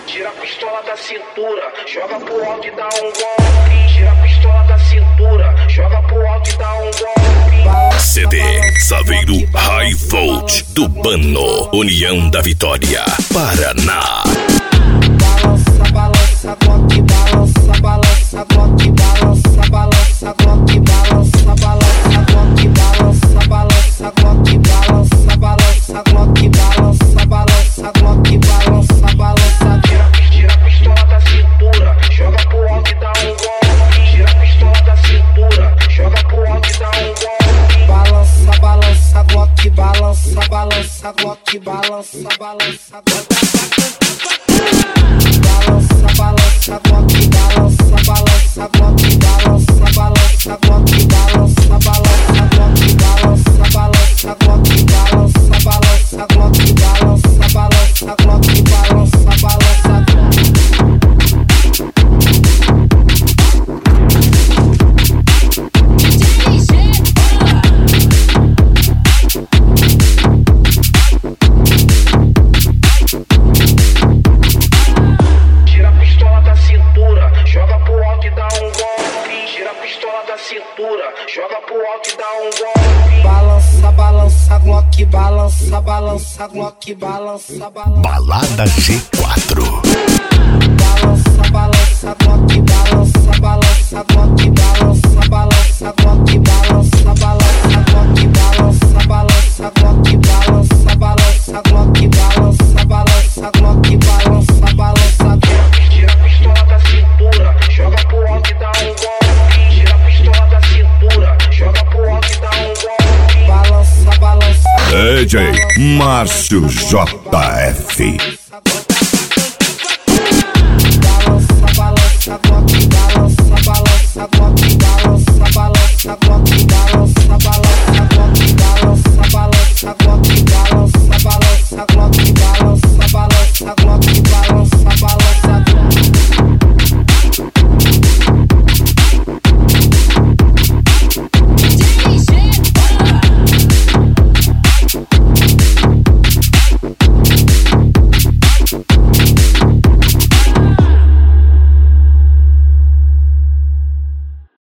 Tira a pistola da cintura, joga pro alto e dá um golpe. Tira a pistola da cintura, joga pro alto e dá um golpe. CD Saveiro High Volt do Bano, União da Vitória, Paraná. Balança, balança, Glock, balança, balança, Glock, balança, balança, Glock, balança, balança, Glock, balança, balança, Glock, balança, balança, Glock, balança, balança, Glock, balança, balança. Tira a pistola da cintura, joga pro alto e dá um golpe. Tira a pistola da cintura, joga pro alto e dá um golpe. Balança, balança, Glock, balança, balança, Glock, balança, balança, Glock. Balança, balança, Glock, balança, balança, Glock, balança, balança, Glock, balança, balança, Glock, balança, balança, Glock, balança, balança, Glock, balança, balança, Glock, balança, balança. Joga pro alto e dá um golpe. Balança, balança, Glock, balança, balança, Glock, balança, balança. Balada G4. Balança, balança, Glock, balança, balança, Glock, balança, balança, Glock, balança, balança, Glock, balança, balança, Glock, balança, balança, Glock, balança, balança, Glock, balança, balança. Tira a pistola da cintura, joga pro alto e dá um golpe. Tira a pistola da cintura, joga pro alto e dá um golpe. Balança, balança. DJ Márcio JF.